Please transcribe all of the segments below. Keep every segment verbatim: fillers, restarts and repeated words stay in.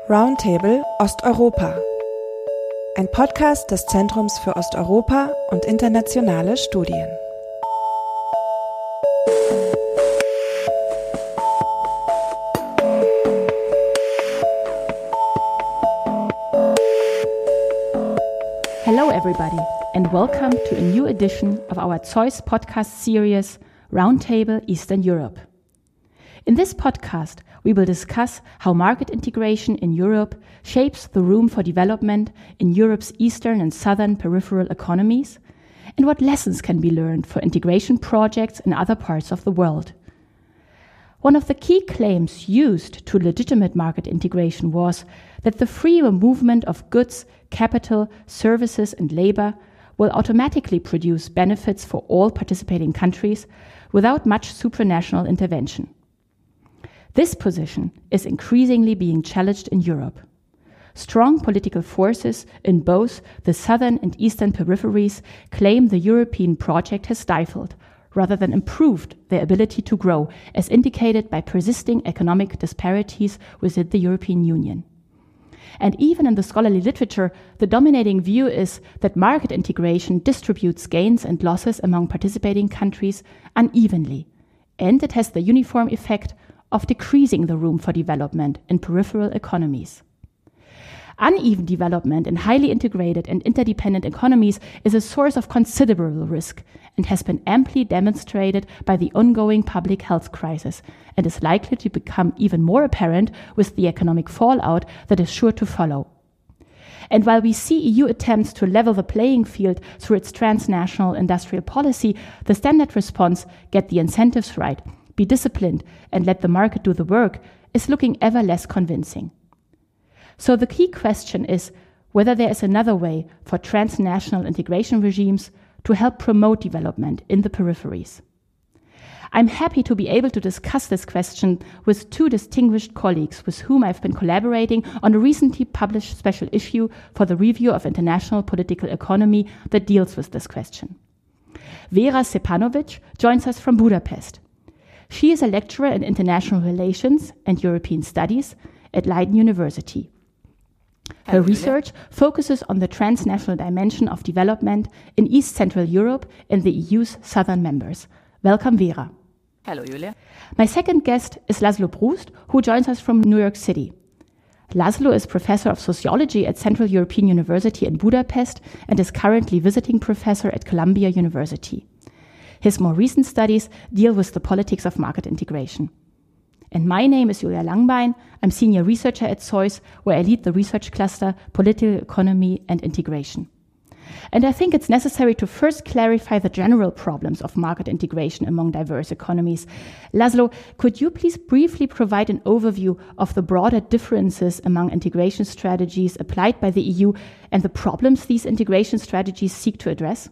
Roundtable Osteuropa. Ein Podcast des Zentrums für Osteuropa und internationale Studien. Hello everybody and welcome to a new edition of our ZEUS podcast series Roundtable Eastern Europe. In this podcast, we will discuss how market integration in Europe shapes the room for development in Europe's eastern and southern peripheral economies, and what lessons can be learned for integration projects in other parts of the world. One of the key claims used to legitimate market integration was that the free movement of goods, capital, services, and labor will automatically produce benefits for all participating countries without much supranational intervention. This position is increasingly being challenged in Europe. Strong political forces in both the southern and eastern peripheries claim the European project has stifled, rather than improved, their ability to grow, as indicated by persisting economic disparities within the European Union. And even in the scholarly literature, the dominating view is that market integration distributes gains and losses among participating countries unevenly, and it has the uniform effect of decreasing the room for development in peripheral economies. Uneven development in highly integrated and interdependent economies is a source of considerable risk and has been amply demonstrated by the ongoing public health crisis and is likely to become even more apparent with the economic fallout that is sure to follow. And while we see E U attempts to level the playing field through its transnational industrial policy, the standard response, get the incentives right, be disciplined, and let the market do the work, is looking ever less convincing. So the key question is whether there is another way for transnational integration regimes to help promote development in the peripheries. I'm happy to be able to discuss this question with two distinguished colleagues with whom I've been collaborating on a recently published special issue for the Review of International Political Economy that deals with this question. Vera Stepanovic joins us from Budapest. She is a lecturer in international relations and European studies at Leiden University. Her research focuses on the transnational dimension of development in East Central Europe and the E U's southern members. Welcome, Vera. Hello, Julia. My second guest is Laszlo Brust, who joins us from New York City. Laszlo is professor of sociology at Central European University in Budapest and is currently visiting professor at Columbia University. His more recent studies deal with the politics of market integration. And my name is Julia Langbein. I'm senior researcher at ZEUS, where I lead the research cluster Political Economy and Integration. And I think it's necessary to first clarify the general problems of market integration among diverse economies. Laszlo, could you please briefly provide an overview of the broader differences among integration strategies applied by the E U and the problems these integration strategies seek to address?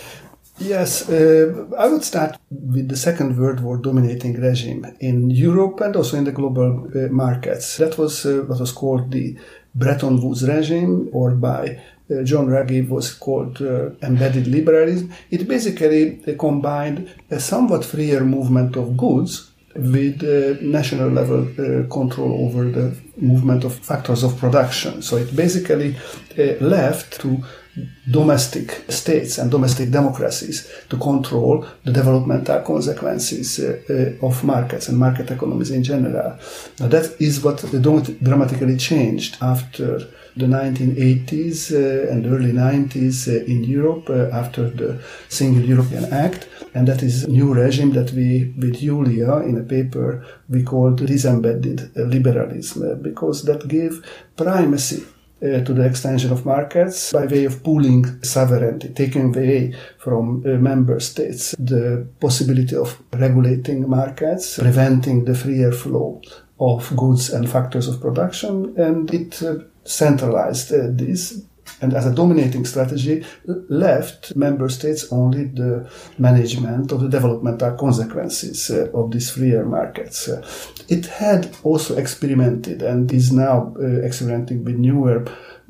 Yes, uh, I would start with the Second World War dominating regime in Europe and also in the global uh, markets. That was uh, what was called the Bretton Woods regime, or by uh, John Ruggie was called uh, embedded liberalism. It basically uh, combined a somewhat freer movement of goods with uh, national level uh, control over the movement of factors of production. So it basically uh, left to domestic states and domestic democracies to control the developmental consequences uh, uh, of markets and market economies in general. Now that is what dramatically changed after the nineteen eighties uh, and early nineties uh, in Europe uh, after the Single European Act, and that is a new regime that we, with Julia, in a paper we called disembedded liberalism, uh, because that gave primacy Uh, to the extension of markets by way of pooling sovereignty, taking away from uh, member states the possibility of regulating markets, preventing the freer flow of goods and factors of production, and it uh, centralized uh, this, and as a dominating strategy left member states only the management of the developmental consequences uh, of these freer markets. Uh, it had also experimented and is now uh, experimenting with newer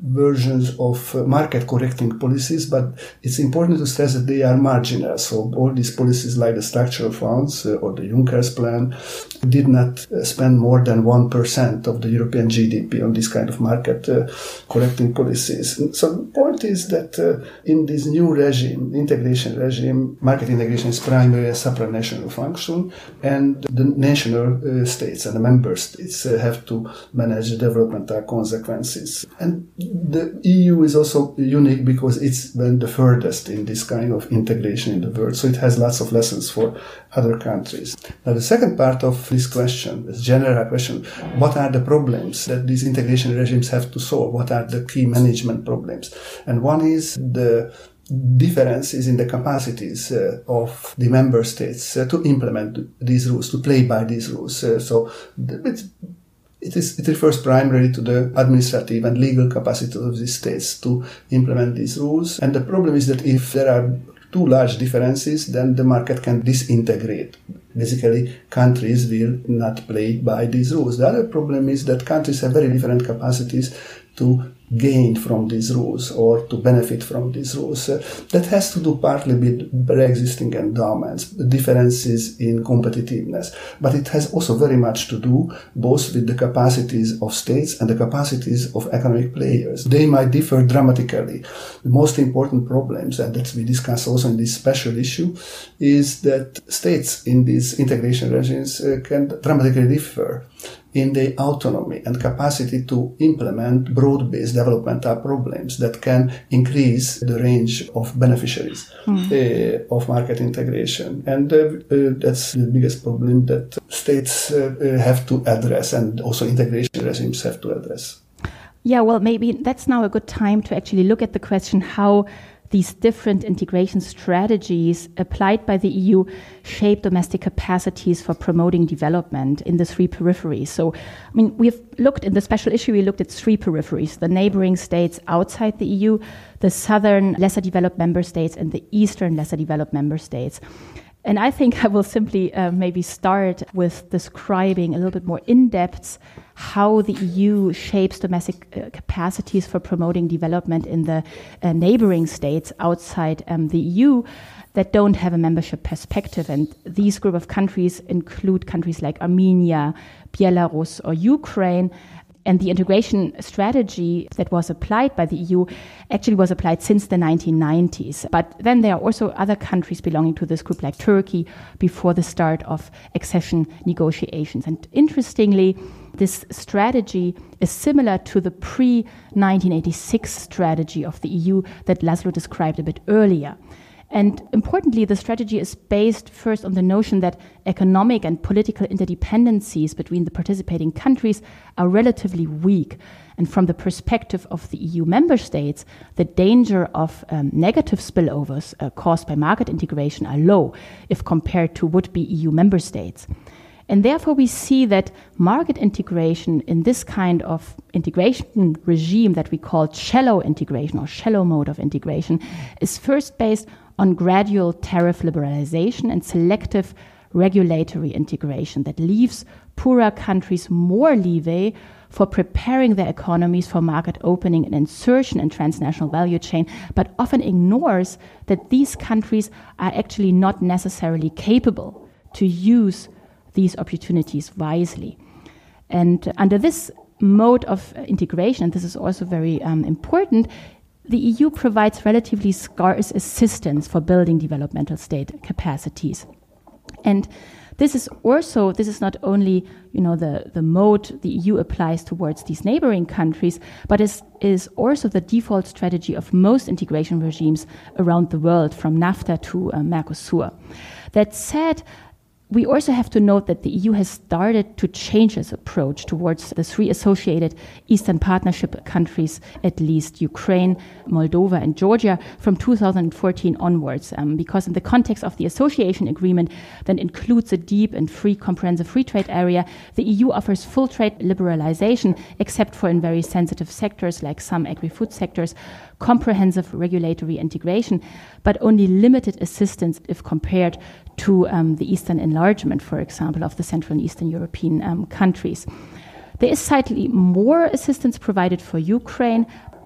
versions of uh, market correcting policies, but it's important to stress that they are marginal. So all these policies like the structural funds uh, or the Juncker's plan did not uh, spend more than one percent of the European G D P on this kind of market uh, correcting policies. So the point is that uh, in this new regime, integration regime, market integration is primarily a supranational function, and the national uh, states and the member states uh, have to manage the developmental consequences. And the E U is also unique because it's been the furthest in this kind of integration in the world, so it has lots of lessons for other countries. Now, the second part of this question, this general question, what are the problems that these integration regimes have to solve? What are the key management problems? And one is the differences in the capacities uh, of the member states uh, to implement these rules, to play by these rules. Uh, so it's It, is, it refers primarily to the administrative and legal capacity of the states to implement these rules. And the problem is that if there are too large differences, then the market can disintegrate. Basically, countries will not play by these rules. The other problem is that countries have very different capacities to gain from these rules or to benefit from these rules. Uh, that has to do partly with pre-existing endowments, differences in competitiveness, but it has also very much to do both with the capacities of states and the capacities of economic players. They might differ dramatically. The most important problems, and that we discuss also in this special issue, is that states in these integration regimes uh, can dramatically differ in their autonomy and capacity to implement broad-based developmental problems that can increase the range of beneficiaries mm. uh, of market integration. And uh, uh, that's the biggest problem that states uh, uh, have to address, and also integration regimes have to address. Yeah, well, maybe that's now a good time to actually look at the question how these different integration strategies applied by the E U shape domestic capacities for promoting development in the three peripheries. So, I mean, we've looked in the special issue, we looked at three peripheries: the neighboring states outside the E U, the southern lesser developed member states, and the eastern lesser developed member states. And I think I will simply uh, maybe start with describing a little bit more in depth how the E U shapes domestic uh, capacities for promoting development in the uh, neighboring states outside um, the E U that don't have a membership perspective. And these group of countries include countries like Armenia, Belarus, or Ukraine. And the integration strategy that was applied by the E U actually was applied since the nineteen nineties. But then there are also other countries belonging to this group, like Turkey, before the start of accession negotiations. And interestingly, this strategy is similar to the pre nineteen eighty-six strategy of the E U that Laszlo described a bit earlier. And importantly, the strategy is based first on the notion that economic and political interdependencies between the participating countries are relatively weak. And from the perspective of the E U member states, the danger of um, negative spillovers uh, caused by market integration are low if compared to would-be E U member states. And therefore, we see that market integration in this kind of integration regime that we call shallow integration or shallow mode of integration is first based on gradual tariff liberalization and selective regulatory integration that leaves poorer countries more leeway for preparing their economies for market opening and insertion in transnational value chain, but often ignores that these countries are actually not necessarily capable to use these opportunities wisely. And under this mode of integration, and this is also very um, important, the E U provides relatively scarce assistance for building developmental state capacities. And this is also, this is not only, you know, the, the mode the E U applies towards these neighboring countries, but is, is also the default strategy of most integration regimes around the world, from NAFTA to uh, Mercosur. That said, we also have to note that the E U has started to change its approach towards the three associated Eastern Partnership countries, at least Ukraine, Moldova, and Georgia, from two thousand fourteen onwards, um, because in the context of the association agreement that includes a deep and free comprehensive free trade area, the E U offers full trade liberalization, except for in very sensitive sectors like some agri-food sectors, comprehensive regulatory integration, but only limited assistance if compared to um, the Eastern enlargement, for example, of the Central and Eastern European um, countries. There is slightly more assistance provided for Ukraine,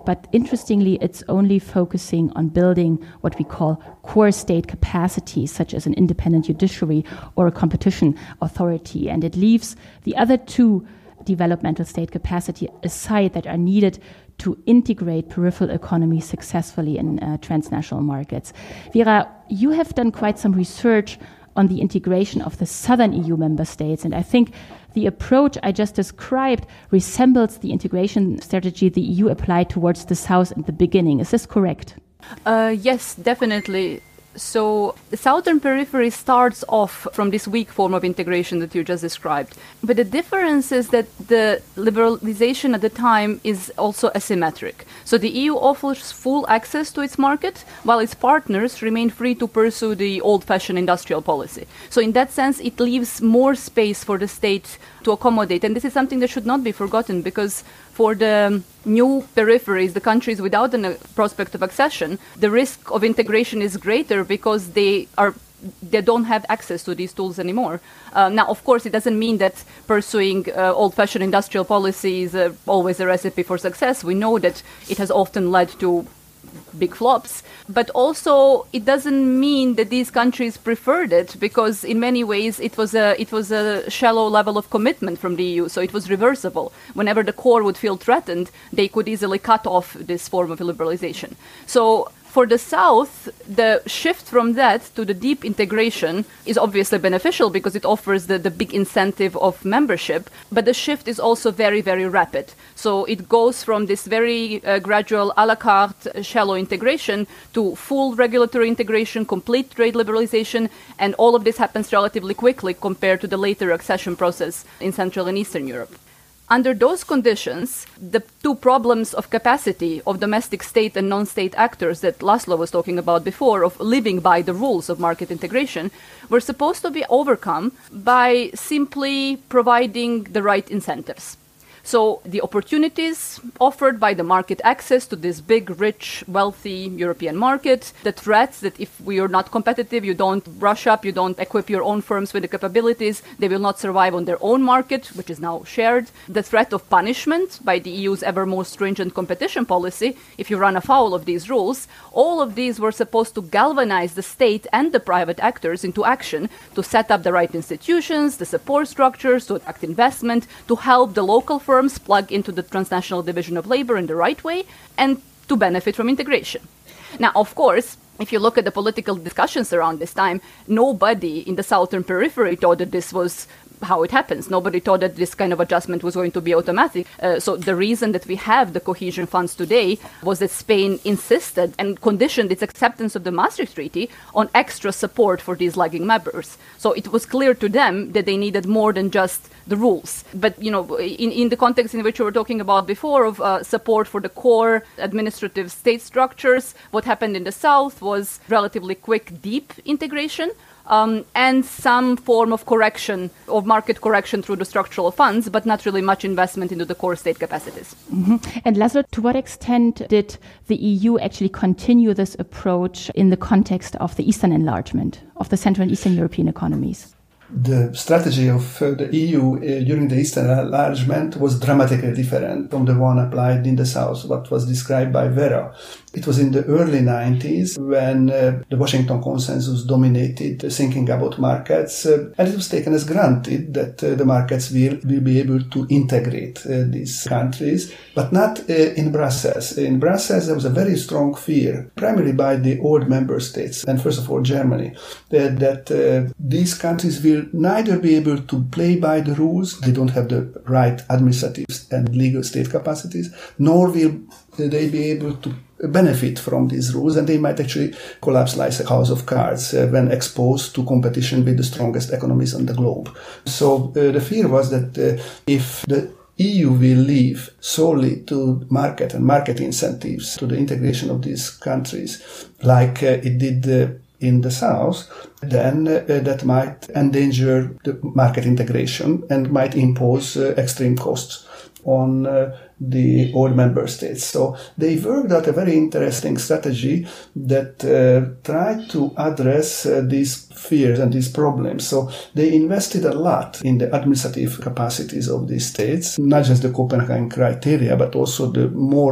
but interestingly, it's only focusing on building what we call core state capacities, such as an independent judiciary or a competition authority. And it leaves the other two developmental state capacity aside that are needed to integrate peripheral economies successfully in uh, transnational markets. Vera, you have done quite some research on the integration of the southern E U member states, and I think the approach I just described resembles the integration strategy the E U applied towards the south in the beginning. Is this correct? Uh, yes, definitely. So the southern periphery starts off from this weak form of integration that you just described. But the difference is that the liberalization at the time is also asymmetric. So the E U offers full access to its market, while its partners remain free to pursue the old-fashioned industrial policy. So in that sense, it leaves more space for the state to accommodate. And this is something that should not be forgotten, because for the new peripheries, the countries without a prospect of accession, the risk of integration is greater because they are they don't have access to these tools anymore. Uh, now, of course, it doesn't mean that pursuing uh, old-fashioned industrial policy is uh, always a recipe for success. We know that it has often led to big flops, but also it doesn't mean that these countries preferred it, because in many ways it was a it was a shallow level of commitment from the E U, so it was reversible. Whenever the core would feel threatened, they could easily cut off this form of liberalization. So for the South, the shift from that to the deep integration is obviously beneficial because it offers the, the big incentive of membership, but the shift is also very, very rapid. So it goes from this very uh, gradual a la carte uh, shallow integration to full regulatory integration, complete trade liberalization, and all of this happens relatively quickly compared to the later accession process in Central and Eastern Europe. Under those conditions, the two problems of capacity of domestic state and non-state actors that Laszlo was talking about before, of living by the rules of market integration, were supposed to be overcome by simply providing the right incentives. So the opportunities offered by the market access to this big, rich, wealthy European market, the threats that if we are not competitive, you don't brush up, you don't equip your own firms with the capabilities, they will not survive on their own market, which is now shared. The threat of punishment by the E U's ever more stringent competition policy if you run afoul of these rules, all of these were supposed to galvanize the state and the private actors into action to set up the right institutions, the support structures, to attract investment, to help the local firms plug into the transnational division of labor in the right way, and to benefit from integration. Now, of course, if you look at the political discussions around this time, nobody in the southern periphery thought that this was how it happens. Nobody thought that this kind of adjustment was going to be automatic. Uh, so the reason that we have the cohesion funds today was that Spain insisted and conditioned its acceptance of the Maastricht Treaty on extra support for these lagging members. So it was clear to them that they needed more than just the rules. But, you know, in, in the context in which we were talking about before of uh, support for the core administrative state structures, what happened in the South was relatively quick, deep integration. Um, and some form of correction, of market correction through the structural funds, but not really much investment into the core state capacities. Mm-hmm. And Laszlo, to what extent did the E U actually continue this approach in the context of the Eastern enlargement of the Central and Eastern European economies? The strategy of uh, the E U uh, during the Eastern enlargement was dramatically different from the one applied in the South, what was described by Vera. It was in the early nineties when uh, the Washington Consensus dominated uh, thinking about markets, uh, and it was taken as granted that uh, the markets will, will be able to integrate uh, these countries, but not uh, in Brussels. In Brussels, there was a very strong fear, primarily by the old member states, and first of all Germany, that, that uh, these countries will neither be able to play by the rules, they don't have the right administrative and legal state capacities, nor will they be able to benefit from these rules, and they might actually collapse like a house of cards uh, when exposed to competition with the strongest economies on the globe. So uh, the fear was that uh, if the E U will leave solely to market and market incentives to the integration of these countries, like uh, it did uh, in the South, then uh, that might endanger the market integration and might impose uh, extreme costs on uh, the old member states. So they worked out a very interesting strategy that uh, tried to address uh, these fears and these problems. So they invested a lot in the administrative capacities of these states, not just the Copenhagen criteria, but also the more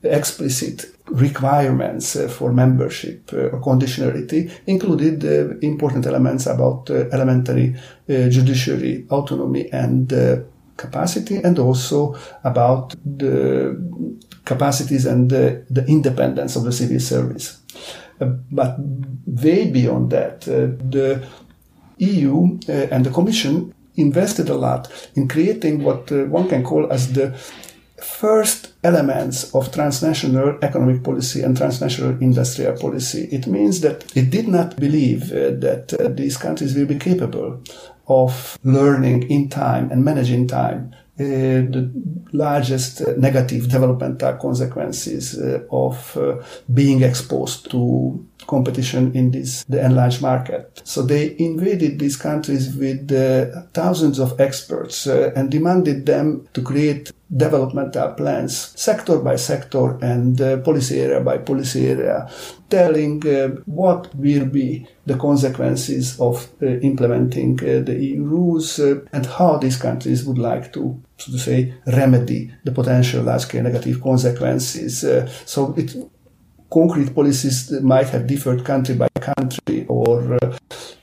explicit requirements uh, for membership uh, or conditionality included uh, important elements about uh, elementary uh, judiciary autonomy and uh, capacity, and also about the capacities and the, the independence of the civil service. Uh, but way beyond that, uh, the E U uh, and the Commission invested a lot in creating what uh, one can call as the first elements of transnational economic policy and transnational industrial policy. It means that it did not believe uh, that uh, these countries will be capable of learning in time and managing time uh, the largest uh, negative developmental consequences uh, of uh, being exposed to competition in this the enlarged market. So they invaded these countries with uh, thousands of experts uh, and demanded them to create developmental plans, sector by sector and uh, policy area by policy area, telling uh, what will be the consequences of uh, implementing uh, the E U rules uh, and how these countries would like to, so to say, remedy the potential large-scale negative consequences. Uh, so it concrete policies might have differed country by country or uh,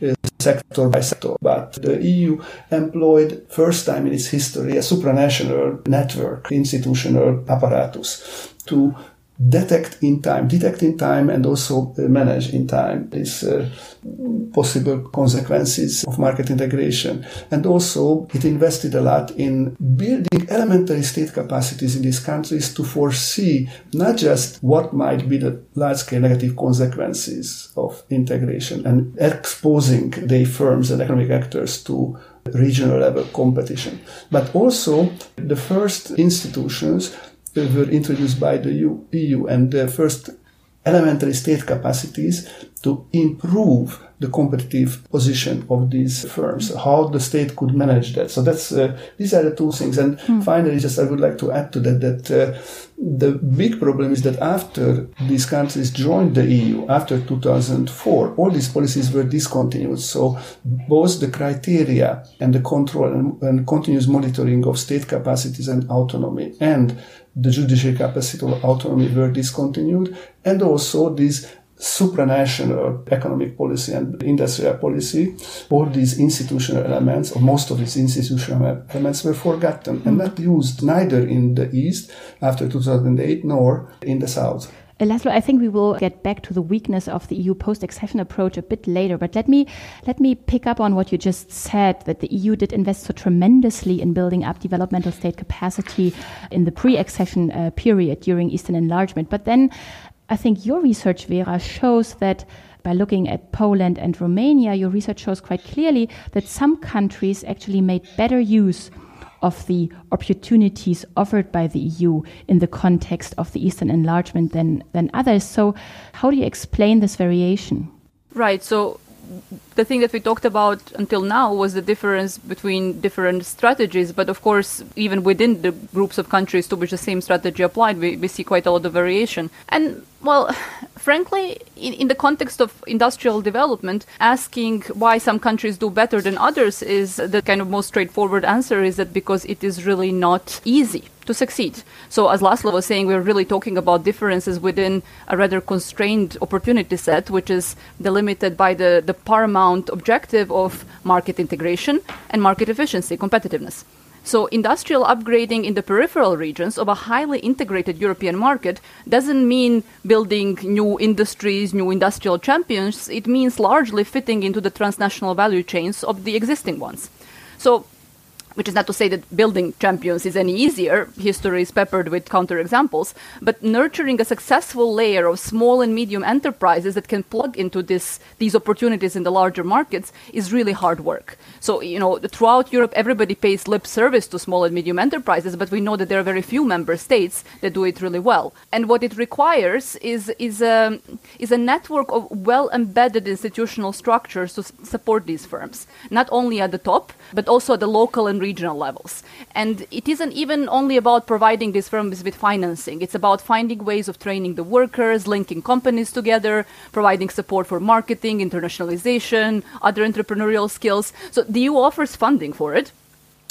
sector by sector, but the E U employed, first time in its history, a supranational network, institutional apparatus to detect in time, detect in time and also uh, manage in time these uh, possible consequences of market integration. And also it invested a lot in building elementary state capacities in these countries to foresee not just what might be the large-scale negative consequences of integration and exposing the firms and economic actors to regional level competition, but also the first institutions were introduced by the E U and the first elementary state capacities to improve the competitive position of these firms, how the state could manage that. So that's uh, these are the two things. And mm. finally, just I would like to add to that that uh, the big problem is that after these countries joined the E U, after two thousand four, all these policies were discontinued. So both the criteria and the control and, and continuous monitoring of state capacities and autonomy and the judicial capacity of autonomy were discontinued, and also these supranational economic policy and industrial policy, all these institutional elements, or most of these institutional elements, were forgotten and not used neither in the East after two thousand eight nor in the South. Laszlo, I think we will get back to the weakness of the E U post-accession approach a bit later, but let me let me pick up on what you just said, that the E U did invest so tremendously in building up developmental state capacity in the pre-accession uh, period during Eastern enlargement. But then I think your research, Vera, shows that by looking at Poland and Romania, your research shows quite clearly that some countries actually made better use of the opportunities offered by the E U in the context of the Eastern enlargement than, than others. So how do you explain this variation? Right. So the thing that we talked about until now was the difference between different strategies. But of course, even within the groups of countries to which the same strategy applied, we, we see quite a lot of variation. And, well, frankly, in, in the context of industrial development, asking why some countries do better than others is the kind of most straightforward answer is that because it is really not easy to succeed. So as Laszlo was saying, we're really talking about differences within a rather constrained opportunity set, which is delimited by the, the paramount objective of market integration and market efficiency, competitiveness. So industrial upgrading in the peripheral regions of a highly integrated European market doesn't mean building new industries, new industrial champions. It means largely fitting into the transnational value chains of the existing ones. So, which is not to say that building champions is any easier. History is peppered with counterexamples. But nurturing a successful layer of small and medium enterprises that can plug into this, these opportunities in the larger markets is really hard work. So, you know, throughout Europe, everybody pays lip service to small and medium enterprises, but we know that there are very few member states that do it really well. And what it requires is, is, a, is a network of well-embedded institutional structures to s- support these firms, not only at the top, but also at the local and regional levels. And it isn't even only about providing these firms with financing. It's about finding ways of training the workers, linking companies together, providing support for marketing, internationalization, other entrepreneurial skills. So the E U offers funding for it.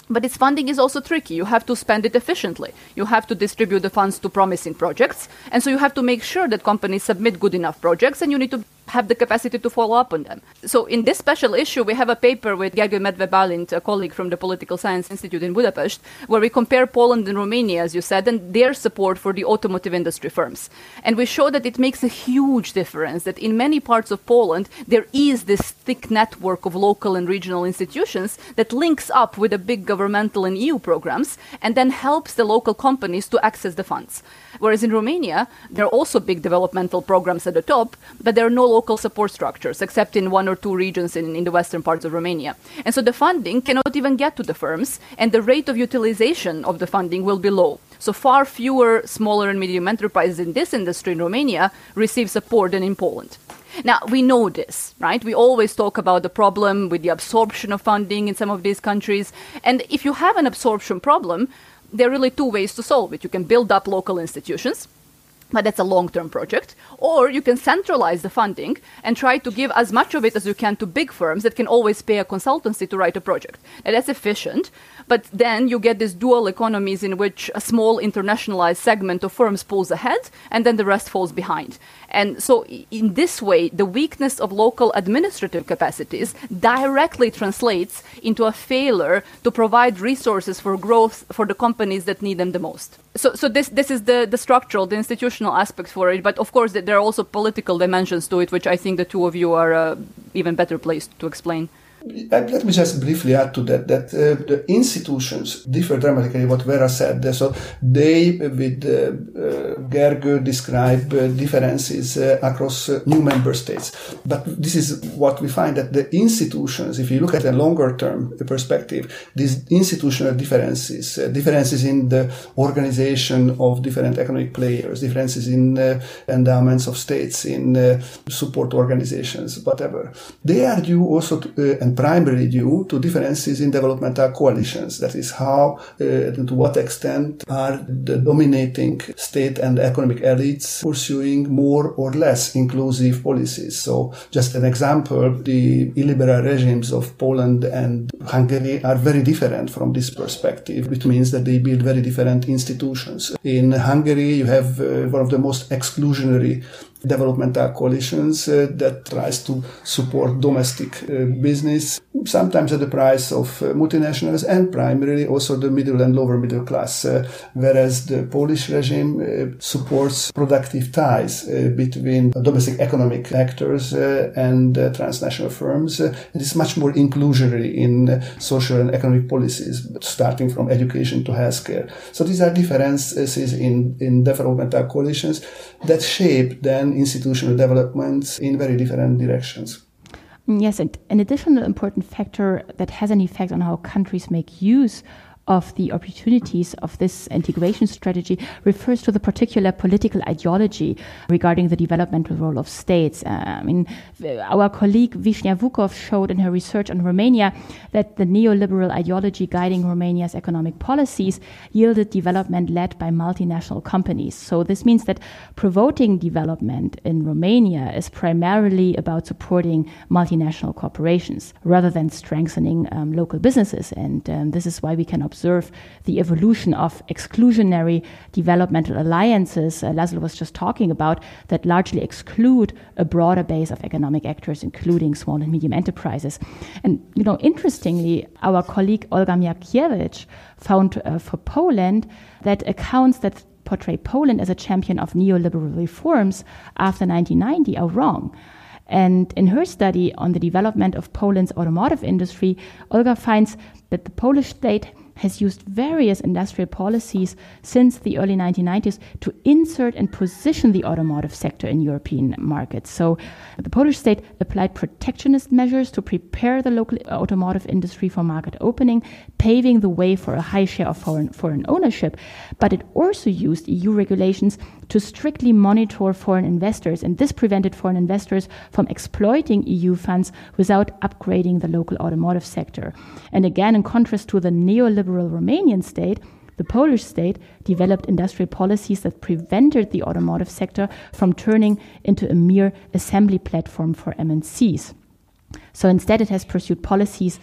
But its funding is also tricky. You have to spend it efficiently. You have to distribute the funds to promising projects. And so you have to make sure that companies submit good enough projects, and you need to have the capacity to follow up on them. So in this special issue, we have a paper with Gergely Medve-Bálint, a colleague from the Political Science Institute in Budapest, where we compare Poland and Romania, as you said, and their support for the automotive industry firms. And we show that it makes a huge difference, that in many parts of Poland, there is this thick network of local and regional institutions that links up with the big governmental and E U programs, and then helps the local companies to access the funds. Whereas in Romania, there are also big developmental programs at the top, but there are no local support structures, except in one or two regions in, in the western parts of Romania. And so the funding cannot even get to the firms, and the rate of utilization of the funding will be low. So far fewer smaller and medium enterprises in this industry in Romania receive support than in Poland. Now, we know this, right? We always talk about the problem with the absorption of funding in some of these countries. And if you have an absorption problem, there are really two ways to solve it. You can build up local institutions, but that's a long-term project. Or you can centralize the funding and try to give as much of it as you can to big firms that can always pay a consultancy to write a project. And that's efficient, but then you get these dual economies in which a small internationalized segment of firms pulls ahead and then the rest falls behind. And so in this way, the weakness of local administrative capacities directly translates into a failure to provide resources for growth for the companies that need them the most. So, so this this is the, the structural, the institutional aspect for it. But of course, there are also political dimensions to it, which I think the two of you are uh, even better placed to explain. Let me just briefly add to that, that uh, the institutions differ dramatically what Vera said. So they, with uh, uh, Gergő, describe uh, differences uh, across uh, new member states. But this is what we find, that the institutions, if you look at a longer term perspective, these institutional differences, uh, differences in the organization of different economic players, differences in uh, endowments of states, in uh, support organizations, whatever, they are due also to, uh, and primarily due to differences in developmental coalitions. That is how, uh, to what extent are the dominating state and economic elites pursuing more or less inclusive policies. So just an example, the illiberal regimes of Poland and Hungary are very different from this perspective, which means that they build very different institutions. In Hungary, you have uh, one of the most exclusionary developmental coalitions uh, that tries to support domestic uh, business, sometimes at the price of uh, multinationals and primarily also the middle and lower middle class, uh, whereas the Polish regime uh, supports productive ties uh, between domestic economic actors uh, and uh, transnational firms. Uh, it is much more inclusionary in uh, social and economic policies, starting from education to healthcare. So these are differences in, in developmental coalitions that shape then institutional developments in very different directions. Yes, and an additional important factor that has an effect on how countries make use of the opportunities of this integration strategy refers to the particular political ideology regarding the developmental role of states. Uh, I mean, our colleague Wisnia Vukov showed in her research on Romania that the neoliberal ideology guiding Romania's economic policies yielded development led by multinational companies. So this means that promoting development in Romania is primarily about supporting multinational corporations rather than strengthening um, local businesses. And um, this is why we can observe observe the evolution of exclusionary developmental alliances uh, Laszlo was just talking about that largely exclude a broader base of economic actors, including small and medium enterprises. And, you know, interestingly, our colleague Olga Miakiewicz found uh, for Poland that accounts that portray Poland as a champion of neoliberal reforms after nineteen ninety are wrong. And in her study on the development of Poland's automotive industry, Olga finds that the Polish state has used various industrial policies since the early nineteen nineties to insert and position the automotive sector in European markets. So the Polish state applied protectionist measures to prepare the local automotive industry for market opening, paving the way for a high share of foreign, foreign ownership. But it also used E U regulations to strictly monitor foreign investors, and this prevented foreign investors from exploiting E U funds without upgrading the local automotive sector. And again, in contrast to the neoliberal Romanian state, the Polish state developed industrial policies that prevented the automotive sector from turning into a mere assembly platform for M N Cs. So instead, it has pursued policies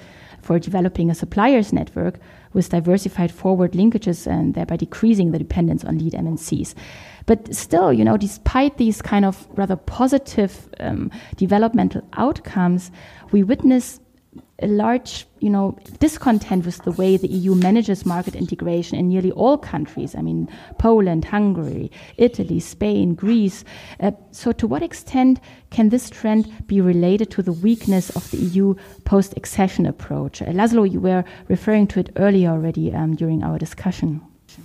for developing a suppliers network with diversified forward linkages and thereby decreasing the dependence on lead M N Cs. But still, you know, despite these kind of rather positive um, developmental outcomes, we witness a large, you know, discontent with the way the E U manages market integration in nearly all countries. I mean, Poland, Hungary, Italy, Spain, Greece. Uh, so to what extent can this trend be related to the weakness of the E U post-accession approach? Uh, Laszlo, you were referring to it earlier already um, during our discussion.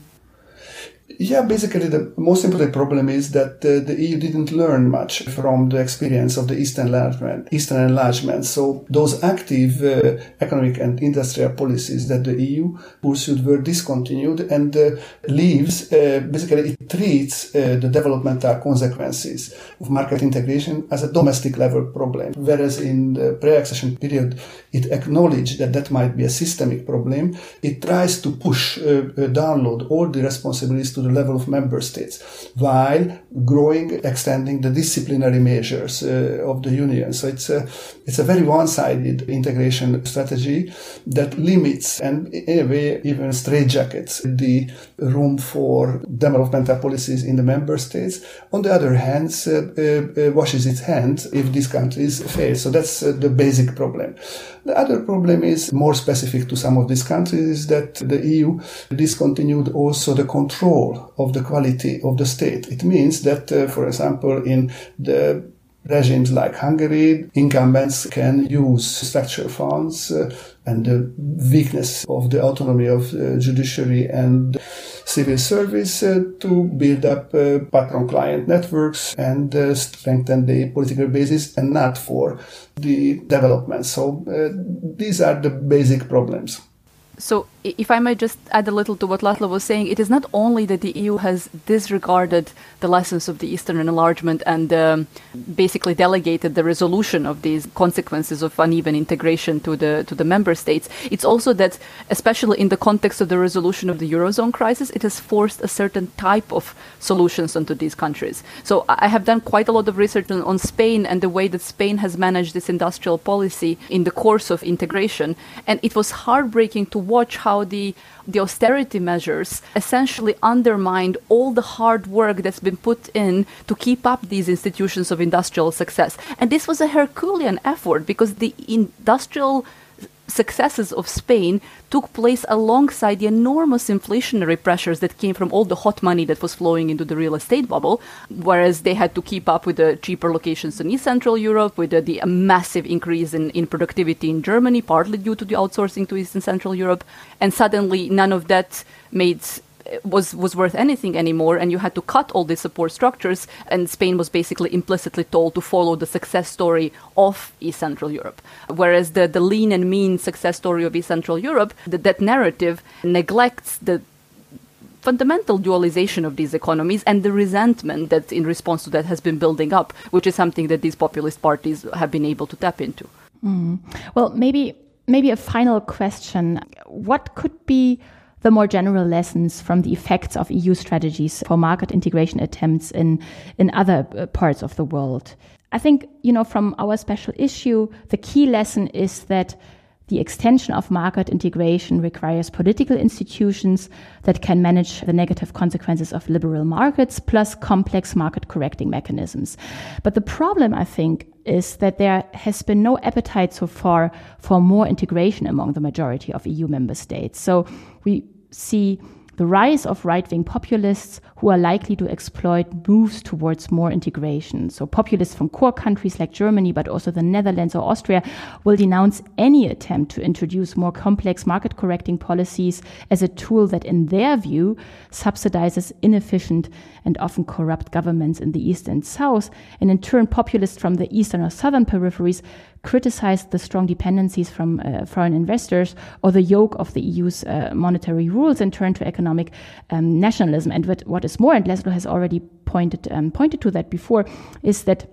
Yeah, basically the most important problem is that uh, the E U didn't learn much from the experience of the Eastern enlargement. Eastern enlargement. So those active uh, economic and industrial policies that the E U pursued were discontinued, and uh, leaves, uh, basically it treats uh, the developmental consequences of market integration as a domestic level problem. Whereas in the pre-accession period, it acknowledged that that might be a systemic problem. It tries to push, uh, uh, download all the responsibilities to the level of member states, while growing, extending the disciplinary measures uh, of the Union. So it's a, it's a very one-sided integration strategy that limits and in a way even straitjackets the room for developmental policies in the member states. On the other hand, uh, uh, washes its hands if these countries fail. So that's uh, the basic problem. The other problem is more specific to some of these countries, is that the E U discontinued also the control of the quality of the state. It means that, uh, for example, in the regimes like Hungary, incumbents can use structural funds uh, and the weakness of the autonomy of the judiciary and civil service uh, to build up uh, patron-client networks and uh, strengthen the political basis, and not for the development. So uh, these are the basic problems. So if I might just add a little to what Laszlo was saying, it is not only that the E U has disregarded the lessons of the Eastern enlargement and um, basically delegated the resolution of these consequences of uneven integration to the to the member states. It's also that, especially in the context of the resolution of the Eurozone crisis, it has forced a certain type of solutions onto these countries. So I have done quite a lot of research on, on Spain and the way that Spain has managed this industrial policy in the course of integration. And it was heartbreaking to watch how the the austerity measures essentially undermined all the hard work that's been put in to keep up these institutions of industrial success. And this was a Herculean effort, because the industrial successes of Spain took place alongside the enormous inflationary pressures that came from all the hot money that was flowing into the real estate bubble, whereas they had to keep up with the cheaper locations in East Central Europe, with the, the massive increase in, in productivity in Germany, partly due to the outsourcing to East and Central Europe. And suddenly none of that made was was worth anything anymore, and you had to cut all these support structures, and Spain was basically implicitly told to follow the success story of East Central Europe. Whereas the, the lean and mean success story of East Central Europe, the, that narrative neglects the fundamental dualization of these economies and the resentment that in response to that has been building up, which is something that these populist parties have been able to tap into. Mm. Well, maybe maybe a final question. What could be the more general lessons from the effects of E U strategies for market integration attempts in, in other parts of the world? I think, you know, from our special issue, the key lesson is that the extension of market integration requires political institutions that can manage the negative consequences of liberal markets, plus complex market correcting mechanisms. But the problem, I think, is that there has been no appetite so far for more integration among the majority of E U member states. So we see the rise of right-wing populists who are likely to exploit moves towards more integration. So populists from core countries like Germany, but also the Netherlands or Austria, will denounce any attempt to introduce more complex market-correcting policies as a tool that, in their view, subsidizes inefficient and often corrupt governments in the East and South. And in turn, populists from the Eastern or Southern peripheries criticize the strong dependencies from uh, foreign investors or the yoke of the E U's uh, monetary rules and turn to economic um, nationalism. And what, what is more, and Laszlo has already pointed um, pointed to that before, is that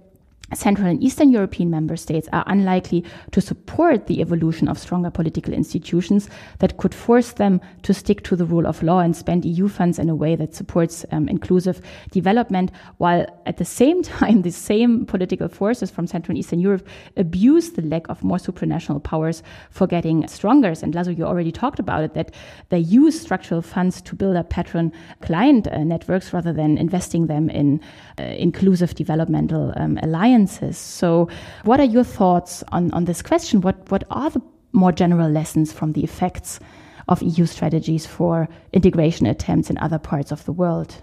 Central and Eastern European member states are unlikely to support the evolution of stronger political institutions that could force them to stick to the rule of law and spend E U funds in a way that supports um, inclusive development, while at the same time, the same political forces from Central and Eastern Europe abuse the lack of more supranational powers for getting stronger. And Laszlo, you already talked about it, that they use structural funds to build up patron-client uh, networks rather than investing them in uh, inclusive developmental um, alliances. So what are your thoughts on, on this question? What what are the more general lessons from the effects of E U strategies for integration attempts in other parts of the world?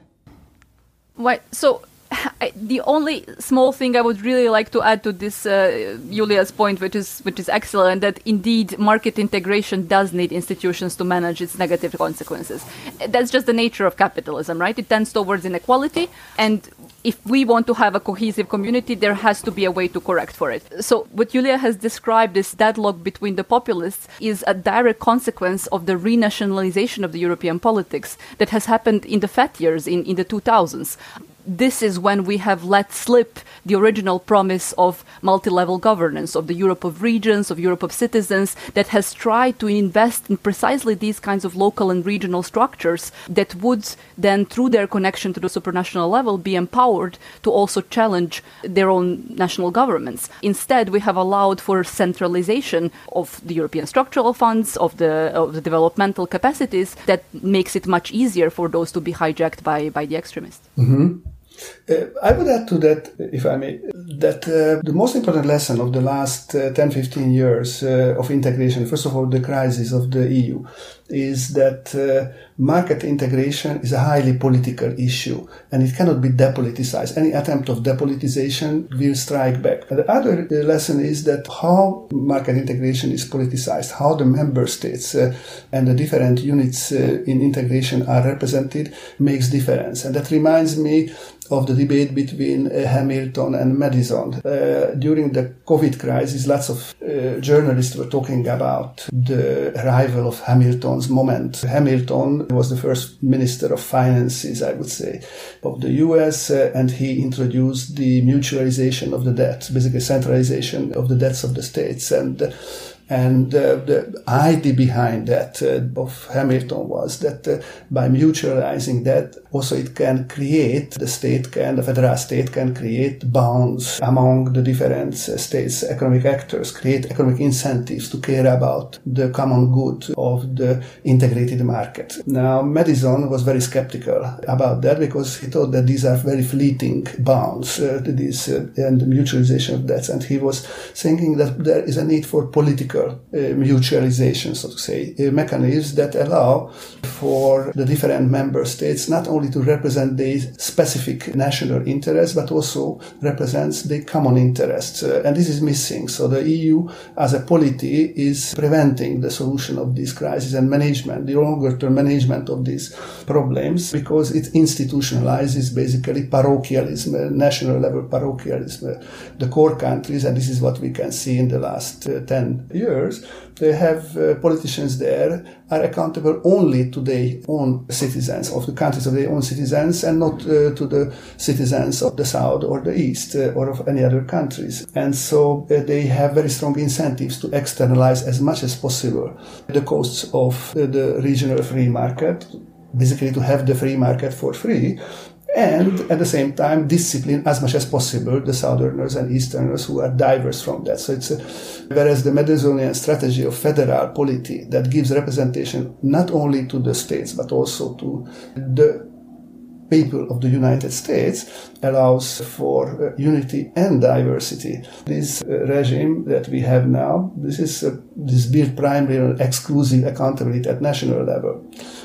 Right. So I, the only small thing I would really like to add to this, uh, Julia's point, which is which is excellent, that indeed market integration does need institutions to manage its negative consequences. That's just the nature of capitalism, right? It tends towards inequality, and if we want to have a cohesive community, there has to be a way to correct for it. So what Julia has described, this deadlock between the populists, is a direct consequence of the renationalization of the European politics that has happened in the fat years, in, in the two thousands. This is when we have let slip the original promise of multi-level governance, of the Europe of regions, of Europe of citizens, that has tried to invest in precisely these kinds of local and regional structures that would then, through their connection to the supranational level, be empowered to also challenge their own national governments. Instead, we have allowed for centralization of the European structural funds, of the, of the developmental capacities, that makes it much easier for those to be hijacked by, by the extremists. Mm-hmm. Uh, I would add to that, if I may, that uh, the most important lesson of the last uh, ten to fifteen years uh, of integration, first of all, the crisis of the E U, is that uh, market integration is a highly political issue and it cannot be depoliticized. Any attempt of depolitization will strike back. And the other uh, lesson is that how market integration is politicized, how the member states uh, and the different units uh, in integration are represented makes difference. And that reminds me of the debate between uh, Hamilton and Madison. Uh, during the COVID crisis, lots of uh, journalists were talking about the arrival of Hamilton's moment. Hamilton was the first minister of finances, I would say, of the U S, uh, and he introduced the mutualization of the debt, basically centralization of the debts of the states. And uh, And uh, the idea behind that uh, of Hamilton was that uh, by mutualizing that, also it can create, the state can, the federal state can create bonds among the different uh, states' economic actors, create economic incentives to care about the common good of the integrated market. Now, Madison was very skeptical about that because he thought that these are very fleeting bonds, uh, these, uh, and the mutualization of debts. And he was thinking that there is a need for political Uh, mutualization, so to say, uh, mechanisms that allow for the different member states not only to represent their specific national interests, but also represents the common interests. Uh, and this is missing. So the E U as a polity is preventing the solution of this crisis and management, the longer-term management of these problems, because it institutionalizes basically parochialism, uh, national level parochialism. Uh, the core countries, and this is what we can see in the last uh, ten years, years, they have uh, politicians there are accountable only to their own citizens, of the countries of their own citizens, and not uh, to the citizens of the South or the East uh, or of any other countries. And so uh, they have very strong incentives to externalize as much as possible the costs of uh, the regional free market, basically to have the free market for free, and at the same time discipline as much as possible the Southerners and Easterners who are diverse from that. So it's a, whereas the Madisonian strategy of federal polity that gives representation not only to the states but also to the people of the United States allows for uh, unity and diversity. This uh, regime that we have now, this is uh, this built primarily on exclusive accountability at national level.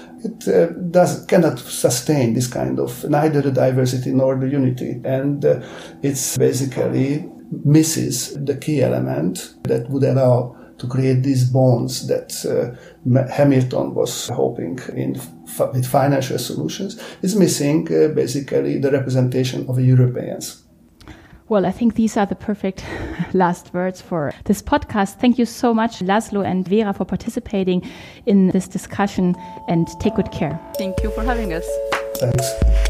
It uh, does cannot sustain this kind of neither the diversity nor the unity, and uh, it's basically misses the key element that would allow to create these bonds that uh, Hamilton was hoping in f- with financial solutions. It's missing uh, basically the representation of the Europeans. Well, I think these are the perfect last words for this podcast. Thank you so much, Laszlo and Vera, for participating in this discussion, and take good care. Thank you for having us. Thanks.